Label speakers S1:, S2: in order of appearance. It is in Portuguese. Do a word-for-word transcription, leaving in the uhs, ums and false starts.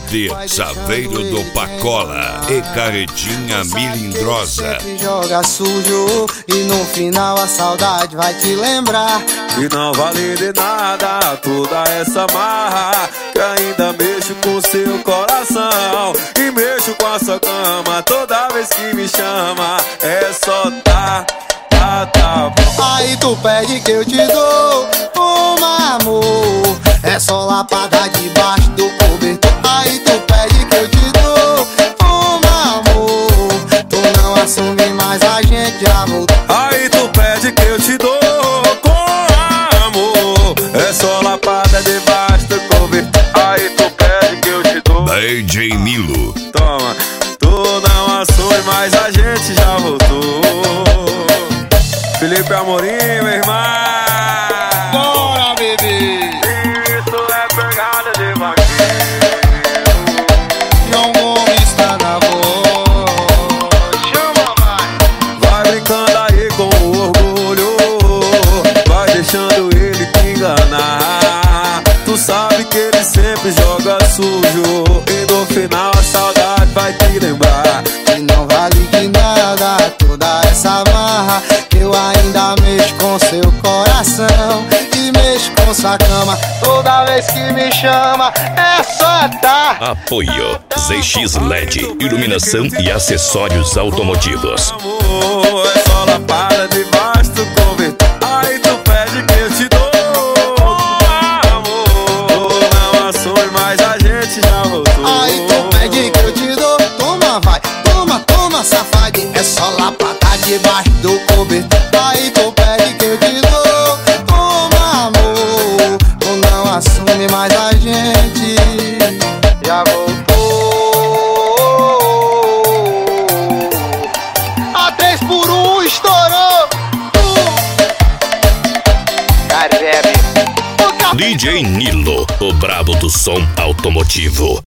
S1: Forte, Saveiro do Pacola e Carretinha Milindrosa.
S2: Sempre joga sujo e no final a saudade vai te lembrar.
S3: E não vale de nada toda essa marra, que ainda mexo com seu coração e mexo com a sua cama. Toda vez que me chama é só tá, tá, tá bom.
S2: Aí tu pede que eu te dou uma amor, é só lapada debaixo do cobertor. Aí tu pede que eu te dou uma amor, tu não assume mais, a gente já voltou.
S3: Aí tu pede que eu te dou com amor, é só lapada debaixo do cobertor. Aí tu pede que eu te dou
S1: D J Nilo.
S3: Toma, tu não assume, mas a gente já voltou. Felipe Amorim, meu irmão.
S2: Bora, bebê!
S3: Isso é pegada de vaqueiro.
S2: João Gomes está na voz. Chama, vai!
S3: Vai brincando aí com o orgulho, vai deixando ele te enganar. Tu sabe que ele sempre joga sujo e no final a saudade vai te lembrar.
S2: E não vale de nada toda essa marra, eu ainda mexo com seu coração e mexo com sua cama. Toda vez que me chama é só tá.
S4: Apoio Z X L E D, iluminação e acessórios automotivos.
S3: Amor, é só lapada debaixo do cobertor. Aí tu pede que eu te dou amor, não assume, mas a gente já voltou.
S2: Aí tu pede que eu te dou, toma vai, toma, toma safade, é só lapada debaixo do cobertor. Aí tu pede que eu te dou toma amor, tu não assume, mas a gente já voltou. A três por um estourou. Carebe.
S4: D J Nilo, o brabo do som automotivo.